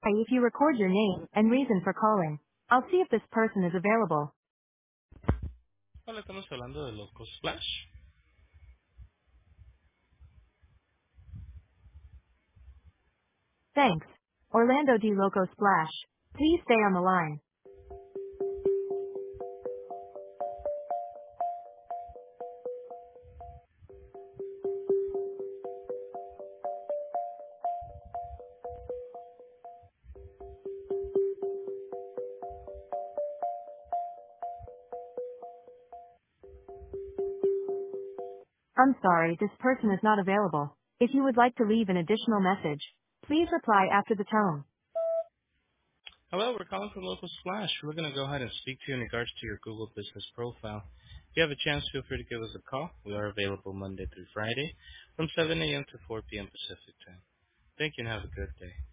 Hi, if you record your name and reason for calling, I'll see if this person is available. Hola, estamos hablando de Loco Splash. Thanks. Orlando D. Loco Splash. Please stay on the line. I'm sorry, this person is not available. If you would like to leave an additional message, please reply after the tone. Hello, we're calling from Local Splash. We're going to go ahead and speak to you in regards to your Google Business Profile. If you have a chance, feel free to give us a call. We are available Monday through Friday from 7 a.m. to 4 p.m. Pacific Time. Thank you and have a good day.